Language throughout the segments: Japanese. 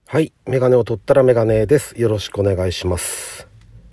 はい。メガネを取ったらメガネです。よろしくお願いします。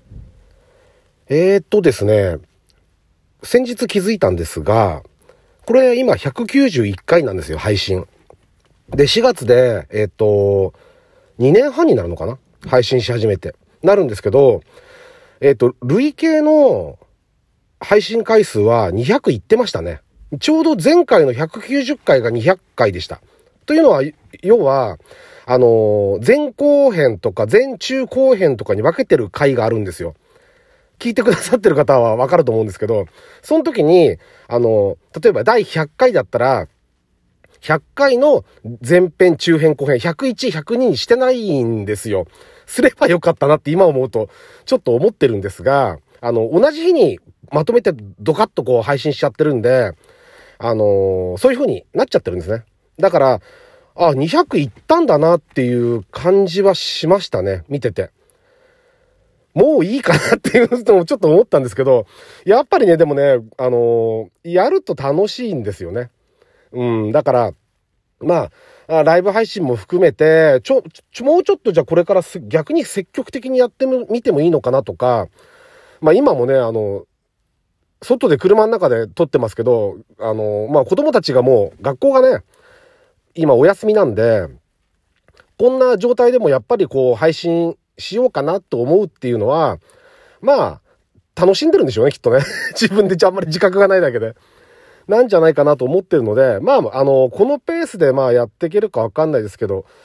ですね、先日気づいたんですが、これ今191回なんですよ、配信。で、4月で、2年半になるのかな？配信し始めて。なるんですけど、累計の配信回数は200いってましたね。ちょうど前回の190回が200回でした。というのは、要は、前後編とか前中後編とかに分けてる回があるんですよ。聞いてくださってる方は分かると思うんですけど、その時に、例えば第100回だったら、100回の前編、中編、後編、101、102にしてないんですよ。すればよかったなって今思うと、ちょっと思ってるんですが、同じ日にまとめてドカッとこう配信しちゃってるんで、そういう風になっちゃってるんですね。だから、200いったんだなっていう感じはしましたね、見てて。もういいかなっていうのもちょっと思ったんですけど、やっぱりね、でもね、やると楽しいんですよね。だから、まあ、ライブ配信も含めて、もうちょっとじゃあこれから逆に積極的にやってみてもいいのかなとか、まあ今もね、外で車の中で撮ってますけど、子供たちがもう学校がね、今お休みなんで、こんな状態でもやっぱりこう配信しようかなと思うっていうのは、まあ、楽しんでるんでしょうね、きっとね。自分であんまり自覚がないだけで。なんじゃないかなと思ってるので、まあ、このペースでまあやっていけるかわかんないですけど、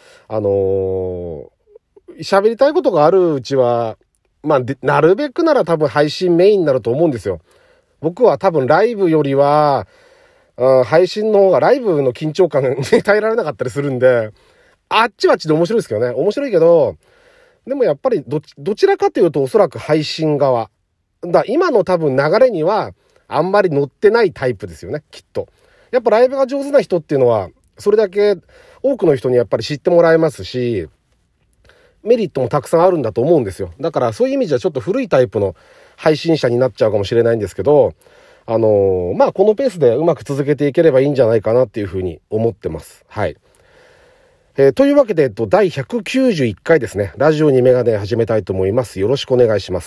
喋りたいことがあるうちは、まあ、なるべくなら多分配信メインになると思うんですよ。僕は多分ライブよりは、配信の方がライブの緊張感に耐えられなかったりするんで、あっちはあっちで面白いですけどね。面白いけど、でもやっぱりどちらかというとおそらく配信側。今の多分流れにはあんまり乗ってないタイプですよね、きっと。やっぱライブが上手な人っていうのは、それだけ多くの人にやっぱり知ってもらえますし、メリットもたくさんあるんだと思うんですよ。だからそういう意味じゃちょっと古いタイプの配信者になっちゃうかもしれないんですけど、まあこのペースでうまく続けていければいいんじゃないかなっていうふうに思ってます。はい。というわけで、第191回ですね。ラジオにメガネ始めたいと思います。よろしくお願いします。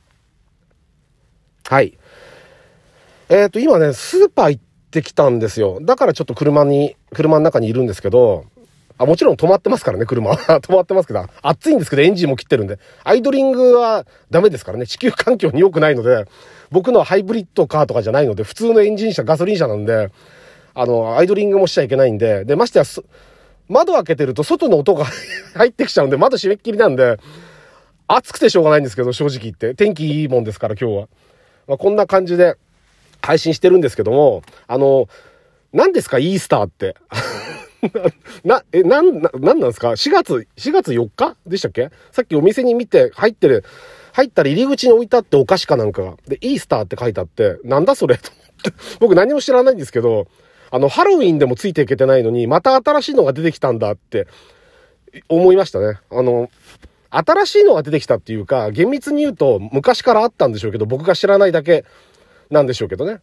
はい。今ね、スーパー行ってきたんですよ。だからちょっと車の中にいるんですけど、もちろん止まってますからね、車は。止まってますけど、暑いんですけどエンジンも切ってるんで、アイドリングはダメですからね、地球環境に良くないので、僕のハイブリッドカーとかじゃないので、普通のエンジン車、ガソリン車なんで、アイドリングもしちゃいけないんで、で、ましてや、窓開けてると外の音が入ってきちゃうんで、窓閉めっきりなんで、暑くてしょうがないんですけど、正直言って。天気いいもんですから、今日は。まあ、こんな感じで配信してるんですけども、何ですか、イースターって。なんなんですか ?4 月4日でしたっけ？さっきお店に見て入ったら入り口に置いてあってお菓子かなんかが。で、イースターって書いてあって、なんだそれと思って。僕何も知らないんですけど、ハロウィンでもついていけてないのに、また新しいのが出てきたんだって思いましたね。新しいのが出てきたっていうか、厳密に言うと昔からあったんでしょうけど、僕が知らないだけなんでしょうけどね。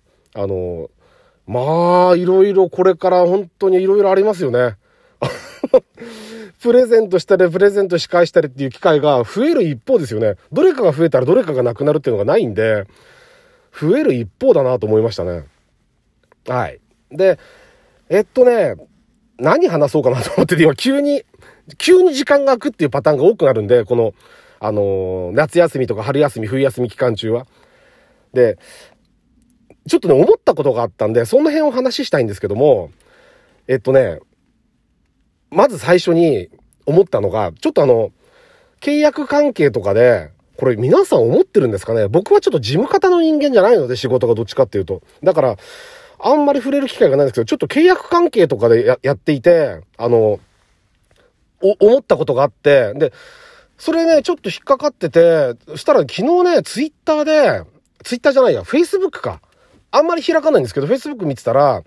まあ、いろいろこれから本当にいろいろありますよね。プレゼントしたり、プレゼント仕返したりっていう機会が増える一方ですよね。どれかが増えたらどれかがなくなるっていうのがないんで、増える一方だなと思いましたね。はい。で、何話そうかなと思ってて、今急に時間が空くっていうパターンが多くなるんで、この、夏休みとか春休み、冬休み期間中は。で、ちょっとね、思ったことがあったんで、その辺を話したいんですけども、まず最初に思ったのが、ちょっと契約関係とかで、これ皆さん思ってるんですかね？僕はちょっと事務方の人間じゃないので、仕事がどっちかっていうと。だから、あんまり触れる機会がないんですけど、ちょっと契約関係とかでやっていて、思ったことがあって、で、それね、ちょっと引っかかってて、そしたら昨日ね、ツイッターじゃないや、フェイスブックか。あんまり開かないんですけど、フェイスブック見てたら、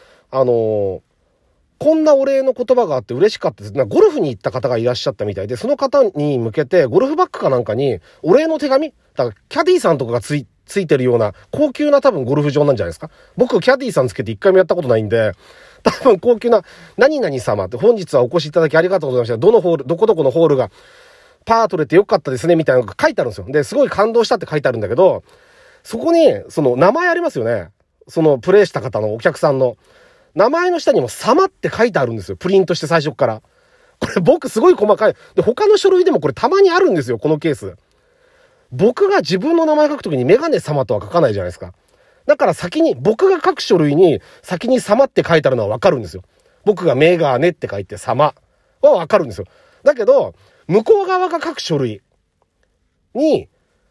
こんなお礼の言葉があって嬉しかったです。ゴルフに行った方がいらっしゃったみたいで、その方に向けて、ゴルフバッグかなんかに、お礼の手紙？だから、キャディーさんとかがついてるような、高級な多分ゴルフ場なんじゃないですか。僕、キャディーさんつけて一回もやったことないんで、 多分高級な、何々様って、本日はお越しいただきありがとうございました。どのホール、どこどこのホールが、パー取れてよかったですね、みたいなのが書いてあるんですよ。で、すごい感動したって書いてあるんだけど、そこに、その名前ありますよね。そのプレイした方のお客さんの。名前の下にも様って書いてあるんですよ。プリントして最初から。これ僕すごい細かい。で、他の書類でもこれたまにあるんですよ、このケース。僕が自分の名前書くときにメガネ様とは書かないじゃないですか。だから先に、僕が書く書類に先に様って書いてあるのはわかるんですよ。僕がメガネって書いて様はわかるんですよ。だけど、向こう側が書く書類に、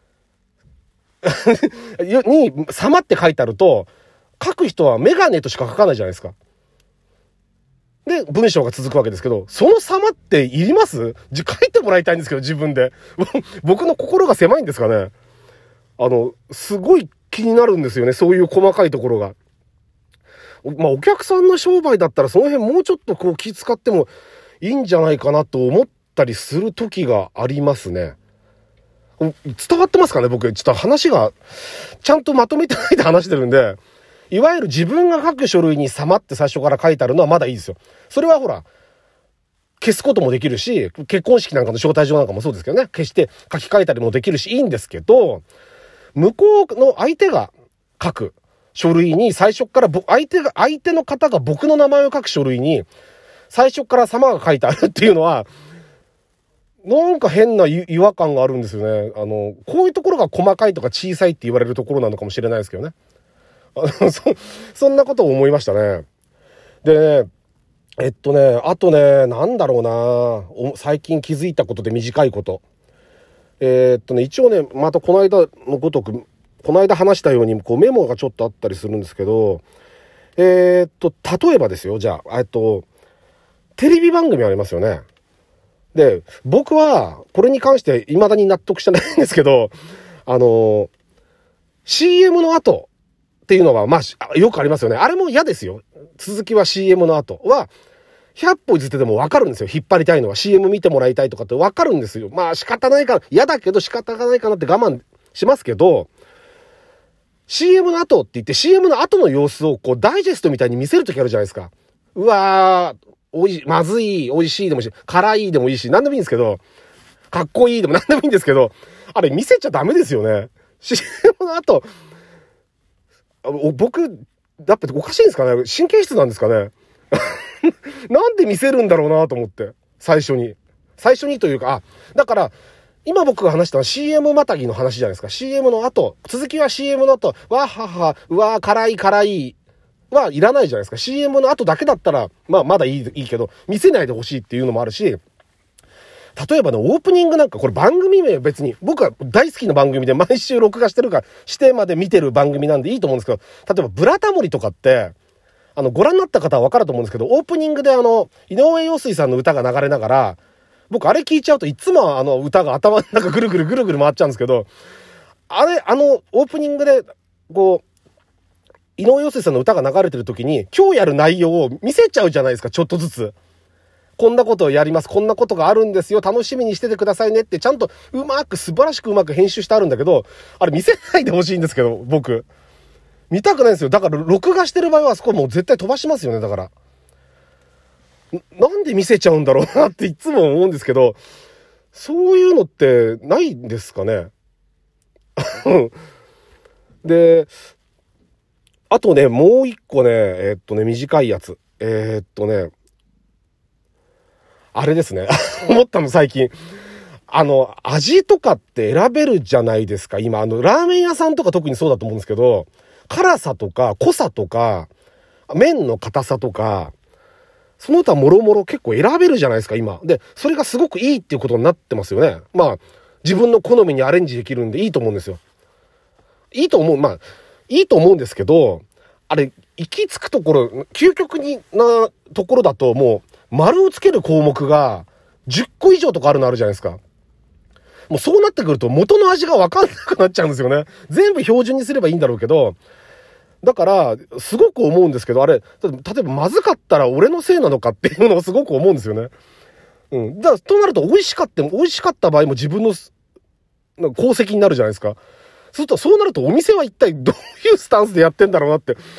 様って書いてあると、書く人はメガネとしか書かないじゃないですか。で、文章が続くわけですけど、その様っていります？書いてもらいたいんですけど、自分で。僕の心が狭いんですかね。すごい気になるんですよね、そういう細かいところが。まあ、お客さんの商売だったらその辺もうちょっとこう気遣ってもいいんじゃないかなと思ったりする時がありますね。伝わってますかね？僕、ちょっと話が、ちゃんとまとめてないで話してるんで、いわゆる自分が書く書類に様って最初から書いてあるのはまだいいですよ。それはほら、消すこともできるし、結婚式なんかの招待状なんかもそうですけどね、消して書き換えたりもできるしいいんですけど、向こうの相手が書く書類に最初から相手の方が僕の名前を書く書類に最初から様が書いてあるっていうのは、なんか変な違和感があるんですよね。こういうところが細かいとか小さいって言われるところなのかもしれないですけどね。そんなことを思いましたね。でね、あとね、なんだろうな、最近気づいたことで短いこと。一応ね、またこの間のごとく、この間話したように、こうメモがちょっとあったりするんですけど、例えばですよ、じゃあ、テレビ番組ありますよね。で、僕は、これに関して未だに納得してないんですけど、CM の後っていうのは、まあ、よくありますよね。あれも嫌ですよ。続きは CM の後は、100歩譲ってでも分かるんですよ。引っ張りたいのは。CM 見てもらいたいとかって分かるんですよ。まあ仕方ないかな。嫌だけど仕方がないかなって我慢しますけど、CM の後って言って CM の後の様子をこうダイジェストみたいに見せるときあるじゃないですか。うわー、まずい、美味しいでもいいし、辛いでもいいし、何でもいいんですけど、かっこいいでも何でもいいんですけど、あれ見せちゃダメですよね。CM の後、僕、だっておかしいんですかね？神経質なんですかね？なんで見せるんだろうなと思って。最初にというか、だから、今僕が話したのは CM またぎの話じゃないですか。CM の後、続きは CM の後、わはは、うわ辛いはいらないじゃないですか。CM の後だけだったら、まあまだいいけど、見せないでほしいっていうのもあるし、例えばね、オープニングなんか、これ番組名別に、僕は大好きな番組で毎週録画してるから、してまで見てる番組なんでいいと思うんですけど、例えばブラタモリとかって、ご覧になった方は分かると思うんですけど、オープニングで井上陽水さんの歌が流れながら、僕あれ聞いちゃうといつも歌が頭の中ぐるぐる回っちゃうんですけど、あれ、オープニングで、こう、井上陽水さんの歌が流れてる時に、今日やる内容を見せちゃうじゃないですか、ちょっとずつ。こんなことをやります。こんなことがあるんですよ。楽しみにしててくださいねって、ちゃんと素晴らしくうまく編集してあるんだけど、あれ見せないでほしいんですけど、僕。見たくないんですよ。だから、録画してる場合はあそこもう絶対飛ばしますよね、だから。なんで見せちゃうんだろうなっていつも思うんですけど、そういうのってないんですかね。で、あとね、もう一個ね、短いやつ。あれですね。思ったの最近。味とかって選べるじゃないですか。今、ラーメン屋さんとか特にそうだと思うんですけど、辛さとか濃さとか、麺の硬さとか、その他もろもろ結構選べるじゃないですか、今。で、それがすごくいいっていうことになってますよね。まあ、自分の好みにアレンジできるんでいいと思うんですよ。いいと思うんですけど、あれ、行き着くところ、究極なところだともう、丸をつける項目が10個以上とかあるのあるじゃないですか。もうそうなってくると元の味が分かんなくなっちゃうんですよね。全部標準にすればいいんだろうけど、だから、すごく思うんですけど、あれ、例えばまずかったら俺のせいなのかっていうのをすごく思うんですよね。うん。だから、となると美味しかった場合も自分の功績になるじゃないですか。そうなるとお店は一体どういうスタンスでやってんだろうなって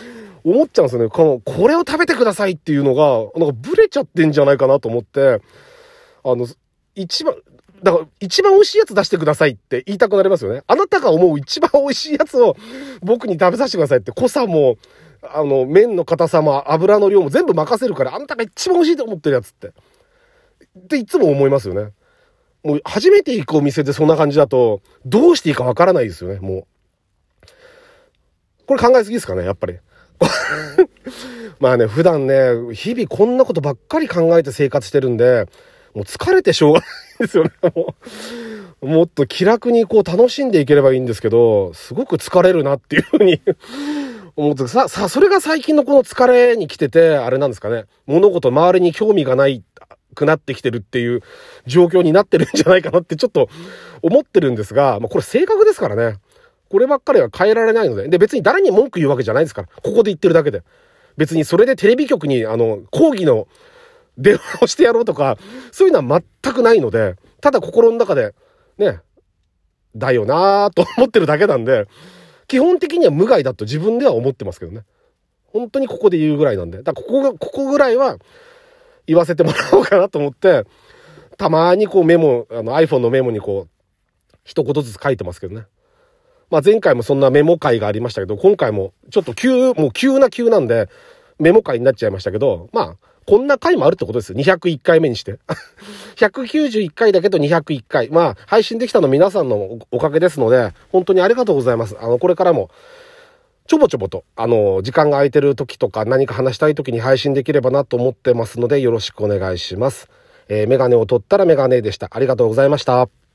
思っちゃうんですよね。これを食べてくださいっていうのが、なんかブレちゃってんじゃないかなと思って、一番美味しいやつ出してくださいって言いたくなりますよね。あなたが思う一番美味しいやつを僕に食べさせてくださいって、濃さも、麺の硬さも油の量も全部任せるから、あなたが一番美味しいと思ってるやつって。っていつも思いますよね。もう初めて行くお店でそんな感じだと、どうしていいかわからないですよね、もう。これ考えすぎですかね、やっぱり。まあね、普段ね、日々こんなことばっかり考えて生活してるんで、もう疲れてしょうがないですよね。もっと気楽にこう楽しんでいければいいんですけど、すごく疲れるなっていうふうに思ってそれが最近のこの疲れに来てて、あれなんですかね。物事周りに興味がないくなってきてるっていう状況になってるんじゃないかなってちょっと思ってるんですが、まあこれ性格ですからね。こればっかりは変えられないので。で、別に誰に文句言うわけじゃないですから。ここで言ってるだけで。別にそれでテレビ局に抗議の電話をしてやろうとか、そういうのは全くないので、ただ心の中で、ね、だよなぁと思ってるだけなんで、基本的には無害だと自分では思ってますけどね。本当にここで言うぐらいなんで。だからここぐらいは言わせてもらおうかなと思って、たまにこうiPhone のメモにこう、一言ずつ書いてますけどね。まあ前回もそんなメモ会がありましたけど、今回もちょっともう急なんで、メモ会になっちゃいましたけど、まあ、こんな回もあるってことですよ。201回目にして。191回だけど201回。まあ、配信できたの皆さんのおかげですので、本当にありがとうございます。これからも、ちょぼちょぼと、時間が空いてる時とか何か話したい時に配信できればなと思ってますので、よろしくお願いします。メガネを取ったらメガネでした。ありがとうございました。